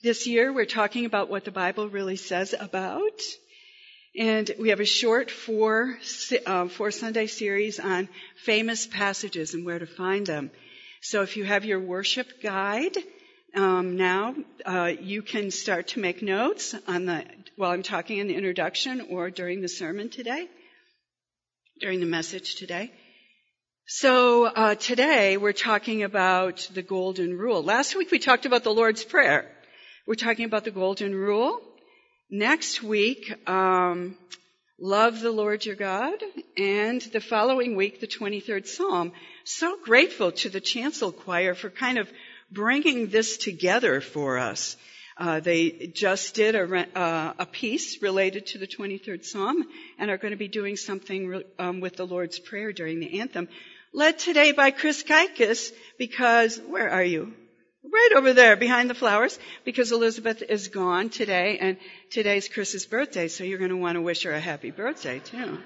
This year we're talking about what the Bible really says about. And we have a short four Sunday series on famous passages and where to find them. So if you have your worship guide, now you can start to make notes while I'm talking in the introduction or during the sermon today, during the message today. So today we're talking about the Golden Rule. Last week we talked about the Lord's Prayer. We're talking about the Golden Rule. Next week, love the Lord your God. And the following week, the 23rd Psalm. So grateful to the Chancel Choir for kind of bringing this together for us. They just did a piece related to the 23rd Psalm and are going to be doing something with the Lord's Prayer during the anthem. Led today by Chris Kaikis because, where are you? Right over there behind the flowers, because Elizabeth is gone today, and today's Chris's birthday, so you're going to want to wish her a happy birthday, too.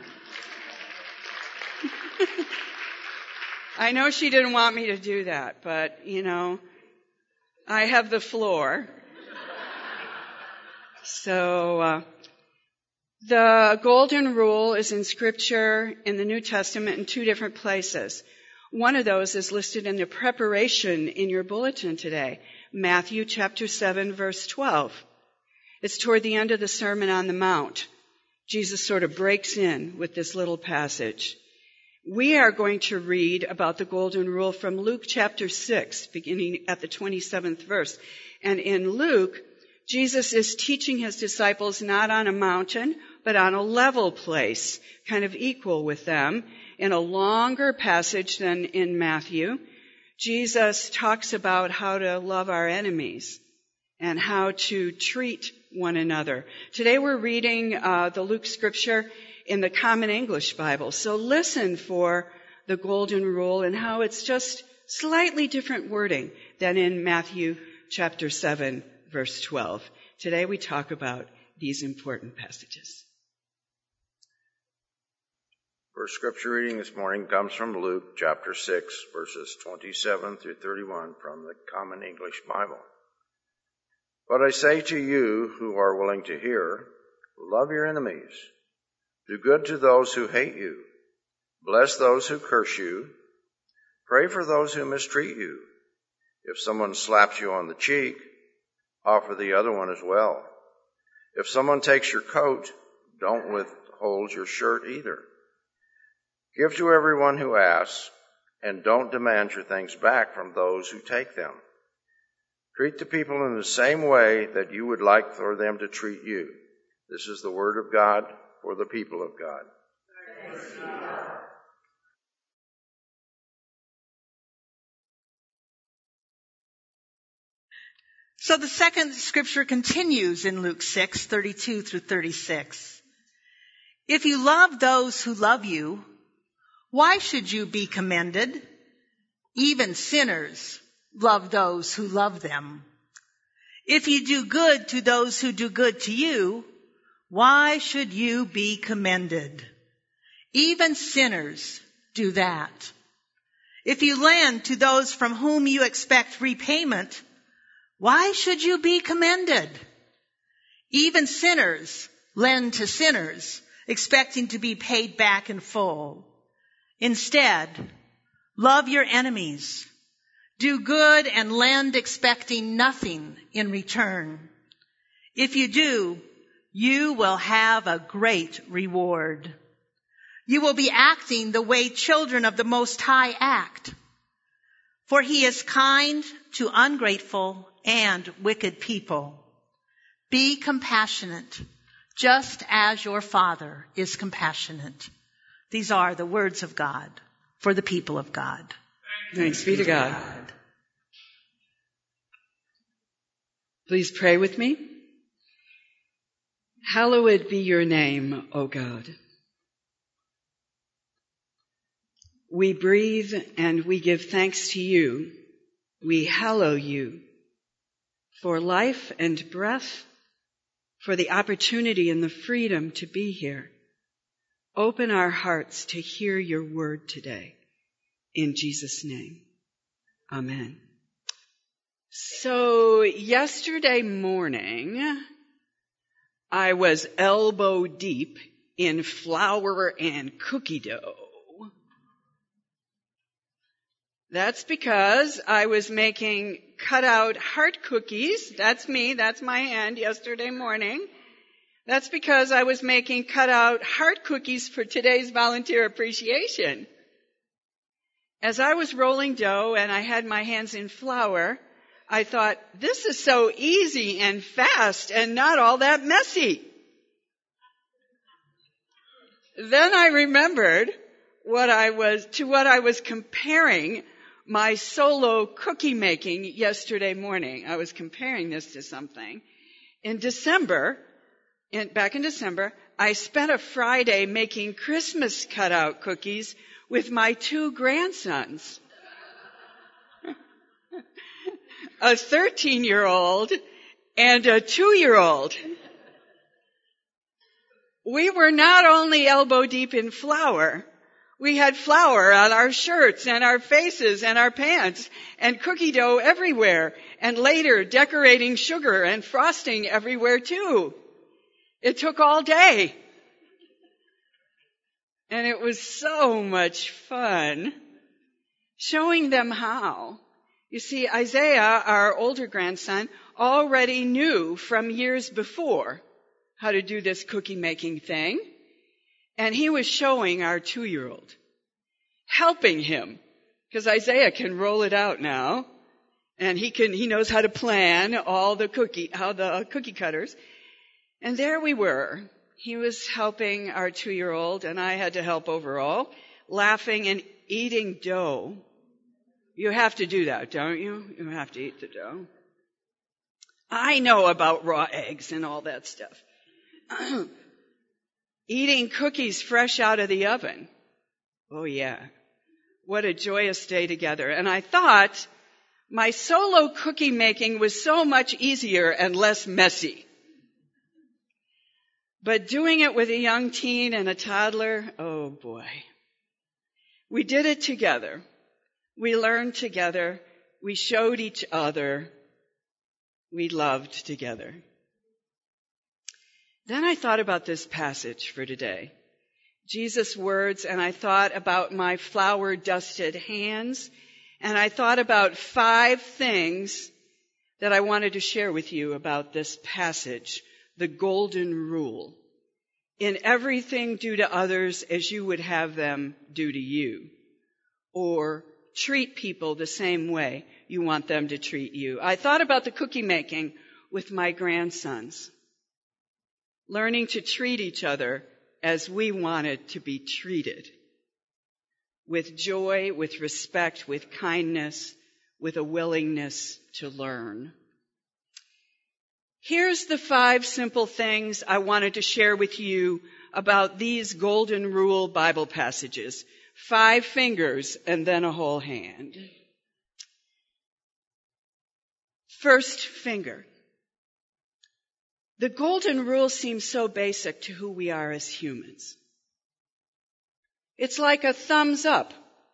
I know she didn't want me to do that, but, I have the floor. So, the Golden Rule is in Scripture in the New Testament in two different places. One of those is listed in the preparation in your bulletin today, Matthew chapter 7, verse 12. It's toward the end of the Sermon on the Mount. Jesus sort of breaks in with this little passage. We are going to read about the Golden Rule from Luke chapter 6, beginning at the 27th verse. And in Luke, Jesus is teaching his disciples not on a mountain, but on a level place, kind of equal with them. In a longer passage than in Matthew, Jesus talks about how to love our enemies and how to treat one another. Today we're reading the Luke scripture in the Common English Bible. So listen for the Golden Rule and how it's just slightly different wording than in Matthew chapter 7, verse 12. Today we talk about these important passages. First scripture reading this morning comes from Luke chapter 6, verses 27 through 31 from the Common English Bible. But I say to you who are willing to hear, love your enemies, do good to those who hate you, bless those who curse you, pray for those who mistreat you. If someone slaps you on the cheek, offer the other one as well. If someone takes your coat, don't withhold your shirt either. Give to everyone who asks, and don't demand your things back from those who take them. Treat the people in the same way that you would like for them to treat you. This is the word of God for the people of God. Praise God. So the second scripture continues in Luke 6, 32 through 36. If you love those who love you, why should you be commended? Even sinners love those who love them. If you do good to those who do good to you, why should you be commended? Even sinners do that. If you lend to those from whom you expect repayment, why should you be commended? Even sinners lend to sinners, expecting to be paid back in full. Instead, love your enemies. Do good and lend expecting nothing in return. If you do, you will have a great reward. You will be acting the way children of the Most High act. For he is kind to ungrateful and wicked people. Be compassionate, just as your Father is compassionate. These are the words of God for the people of God. Thanks be to God. Please pray with me. Hallowed be your name, O God. We breathe and we give thanks to you. We hallow you for life and breath, for the opportunity and the freedom to be here. Open our hearts to hear your word today. In Jesus' name, amen. So yesterday morning, I was elbow deep in flour and cookie dough. That's because I was making cutout heart cookies. That's me. That's my hand yesterday morning. That's because I was making cutout heart cookies for today's volunteer appreciation. As I was rolling dough and I had my hands in flour, I thought, this is so easy and fast and not all that messy. Then I remembered what I was comparing my solo cookie making yesterday morning. I was comparing this to something. Back in December, I spent a Friday making Christmas cutout cookies with my 2 grandsons. A 13-year-old and a 2-year-old. We were not only elbow deep in flour, we had flour on our shirts and our faces and our pants and cookie dough everywhere, and later decorating sugar and frosting everywhere too. It took all day. And it was so much fun showing them how. You see, Isaiah, our older grandson, already knew from years before how to do this cookie making thing. And he was showing our 2-year-old, helping him, because Isaiah can roll it out now, and he knows how to plan all the cookie cutters. And there we were. He was helping our 2-year-old, and I had to help overall, laughing and eating dough. You have to do that, don't you? You have to eat the dough. I know about raw eggs and all that stuff. Eating cookies fresh out of the oven. Oh yeah. What a joyous day together. And I thought my solo cookie making was so much easier and less messy. But doing it with a young teen and a toddler, oh boy. We did it together. We learned together. We showed each other. We loved together. Then I thought about this passage for today, Jesus' words, and I thought about my flour-dusted hands, and I thought about 5 things that I wanted to share with you about this passage, the golden rule. In everything, do to others as you would have them do to you, or treat people the same way you want them to treat you. I thought about the cookie making with my grandsons. Learning to treat each other as we wanted to be treated. With joy, with respect, with kindness, with a willingness to learn. Here's the 5 simple things I wanted to share with you about these Golden Rule Bible passages. 5 fingers and then a whole hand. First finger. The golden rule seems so basic to who we are as humans. It's like a thumbs up.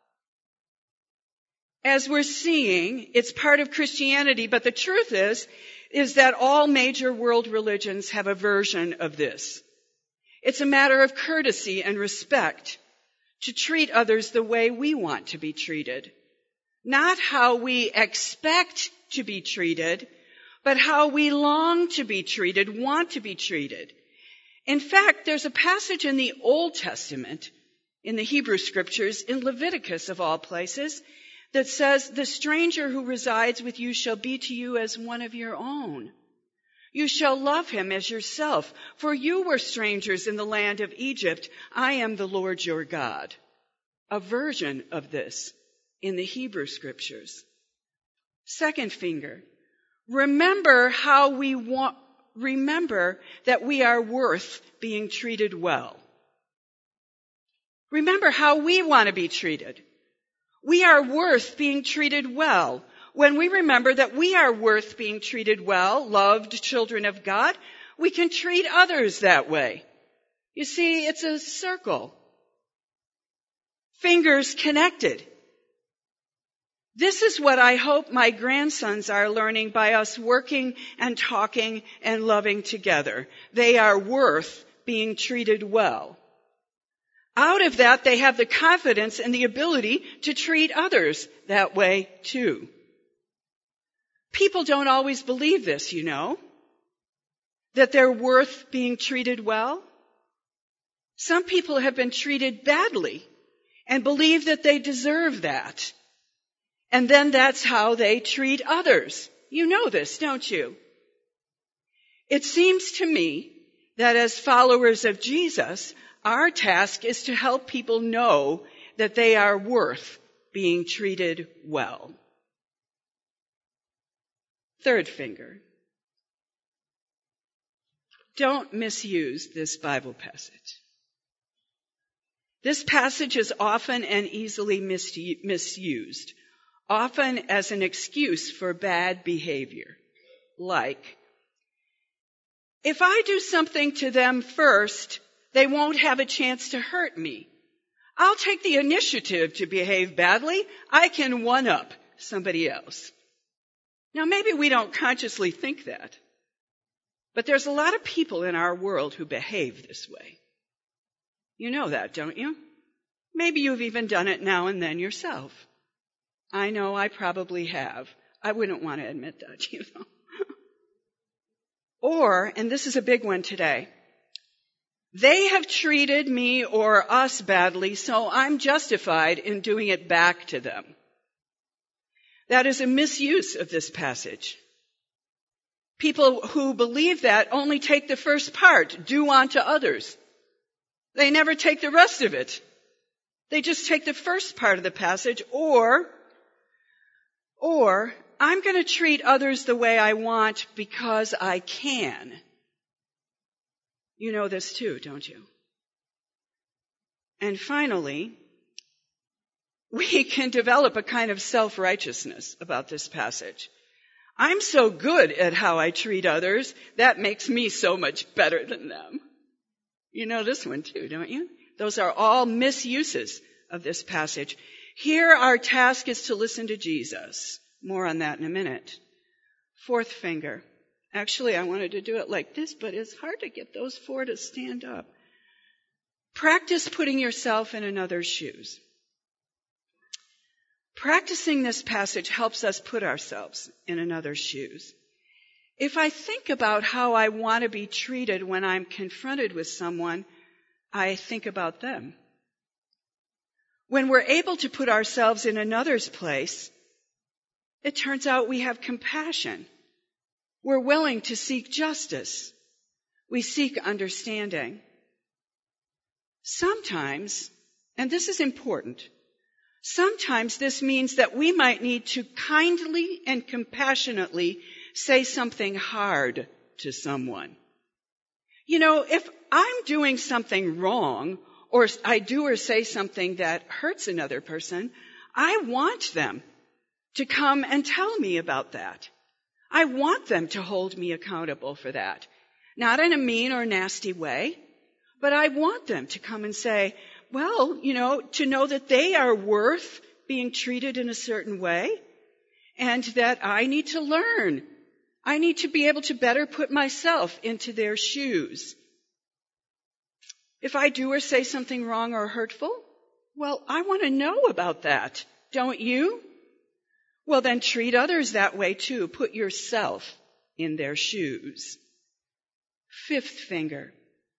As we're seeing, it's part of Christianity, but the truth is that all major world religions have a version of this. It's a matter of courtesy and respect to treat others the way we want to be treated. Not how we expect to be treated, but how we long to be treated, want to be treated. In fact, there's a passage in the Old Testament, in the Hebrew Scriptures, in Leviticus of all places, that says, the stranger who resides with you shall be to you as one of your own. You shall love him as yourself, for you were strangers in the land of Egypt. I am the Lord your God. A version of this in the Hebrew Scriptures. Second finger. Remember that we are worth being treated well. Remember how we want to be treated. We are worth being treated well. When we remember that we are worth being treated well, loved children of God, we can treat others that way. You see, it's a circle. Fingers connected. This is what I hope my grandsons are learning by us working and talking and loving together. They are worth being treated well. Out of that, they have the confidence and the ability to treat others that way too. People don't always believe this, you know, that they're worth being treated well. Some people have been treated badly and believe that they deserve that. And then that's how they treat others. You know this, don't you? It seems to me that as followers of Jesus, our task is to help people know that they are worth being treated well. Third finger. Don't misuse this Bible passage. This passage is often and easily misused, often as an excuse for bad behavior. Like, if I do something to them first, they won't have a chance to hurt me. I'll take the initiative to behave badly. I can one-up somebody else. Now, maybe we don't consciously think that, but there's a lot of people in our world who behave this way. You know that, don't you? Maybe you've even done it now and then yourself. I know I probably have. I wouldn't want to admit that, you know. Or, and this is a big one today, they have treated me or us badly, so I'm justified in doing it back to them. That is a misuse of this passage. People who believe that only take the first part, do unto others. They never take the rest of it. They just take the first part of the passage, or I'm going to treat others the way I want because I can. You know this too, don't you? And finally, we can develop a kind of self-righteousness about this passage. I'm so good at how I treat others, that makes me so much better than them. You know this one too, don't you? Those are all misuses of this passage. Here our task is to listen to Jesus. More on that in a minute. Fourth finger. Actually, I wanted to do it like this, but it's hard to get those four to stand up. Practice putting yourself in another's shoes. Practicing this passage helps us put ourselves in another's shoes. If I think about how I want to be treated when I'm confronted with someone, I think about them. When we're able to put ourselves in another's place, it turns out we have compassion. We're willing to seek justice. We seek understanding. Sometimes, and this is important, sometimes this means that we might need to kindly and compassionately say something hard to someone. You know, if I'm doing something wrong, or I do or say something that hurts another person, I want them to come and tell me about that. I want them to hold me accountable for that. Not in a mean or nasty way, but I want them to come and say, well, you know, to know that they are worth being treated in a certain way, and that I need to learn. I need to be able to better put myself into their shoes. If I do or say something wrong or hurtful, well, I want to know about that. Don't you? Well, then treat others that way too. Put yourself in their shoes. Fifth finger.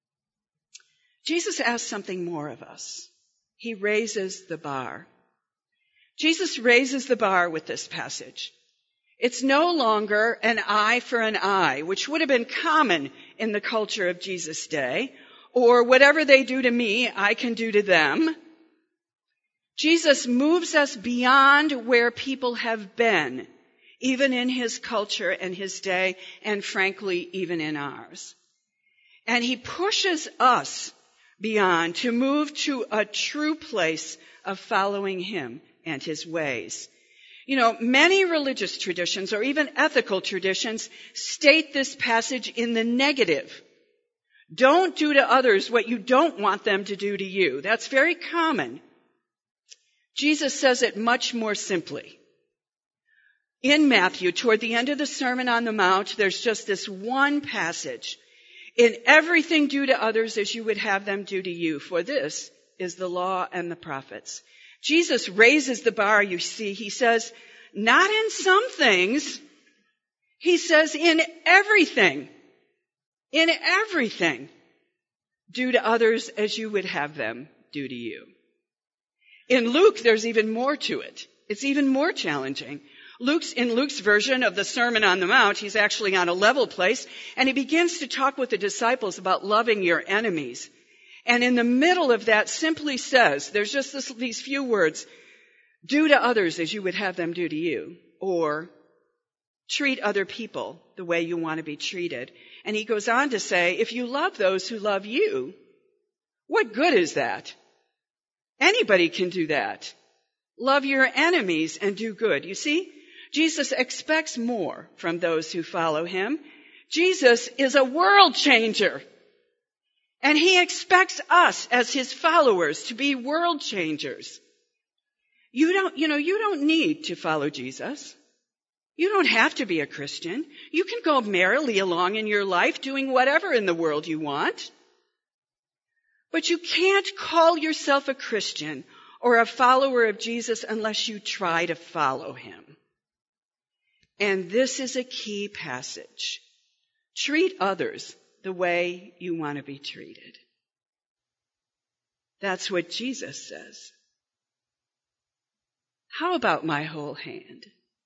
Jesus asks something more of us. He raises the bar. Jesus raises the bar with this passage. It's no longer an eye for an eye, which would have been common in the culture of Jesus' day, or whatever they do to me, I can do to them. Jesus moves us beyond where people have been, even in his culture and his day, and frankly, even in ours. And he pushes us beyond to move to a true place of following him and his ways. You know, many religious traditions or even ethical traditions state this passage in the negative. Don't do to others what you don't want them to do to you. That's very common. Jesus says it much more simply. in Matthew, toward the end of the Sermon on the Mount, there's just this one passage. In everything do to others as you would have them do to you, for this is the law and the prophets. Jesus raises the bar, you see. He says, not in some things. He says, in everything. In everything. Do to others as you would have them do to you. In Luke, there's even more to it. It's even more challenging. In Luke's version of the Sermon on the Mount, he's actually on a level place, and he begins to talk with the disciples about loving your enemies. And in the middle of that simply says, there's just these few words, do to others as you would have them do to you, or treat other people the way you want to be treated. And he goes on to say, if you love those who love you, what good is that? Anybody can do that. Love your enemies and do good. You see, Jesus expects more from those who follow him. Jesus is a world changer. And he expects us as his followers to be world changers. You don't need to follow Jesus. You don't have to be a Christian. You can go merrily along in your life doing whatever in the world you want. But you can't call yourself a Christian or a follower of Jesus unless you try to follow him. And this is a key passage. Treat others the way you want to be treated. That's what Jesus says. How about my whole hand?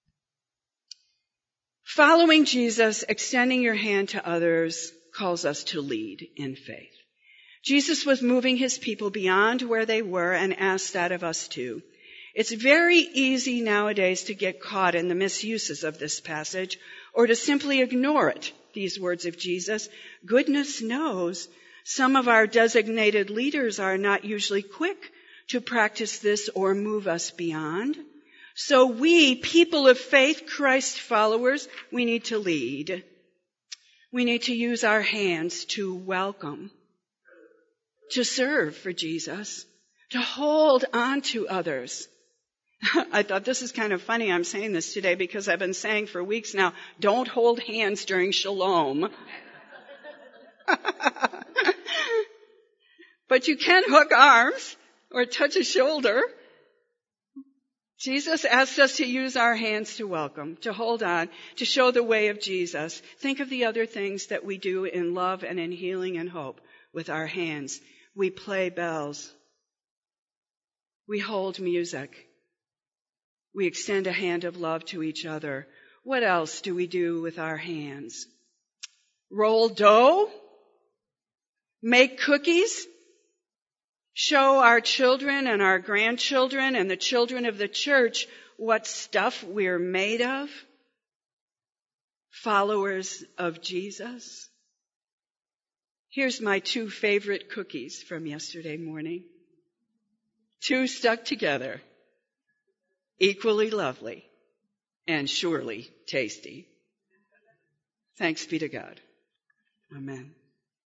Following Jesus, extending your hand to others, calls us to lead in faith. Jesus was moving his people beyond where they were and asked that of us too. It's very easy nowadays to get caught in the misuses of this passage or to simply ignore it, these words of Jesus. Goodness knows some of our designated leaders are not usually quick to practice this or move us beyond. So we, people of faith, Christ followers, we need to lead. We need to use our hands to welcome, to serve for Jesus, to hold on to others. I thought this is kind of funny. I'm saying this today because I've been saying for weeks now, don't hold hands during shalom. But you can hook arms or touch a shoulder. Jesus asks us to use our hands to welcome, to hold on, to show the way of Jesus. Think of the other things that we do in love and in healing and hope with our hands. We play bells. We hold music. We extend a hand of love to each other. What else do we do with our hands? Roll dough? Make cookies? Show our children and our grandchildren and the children of the church what stuff we're made of? Followers of Jesus? Here's my 2 favorite cookies from yesterday morning. 2 stuck together. Equally lovely and surely tasty. Thanks be to God. Amen.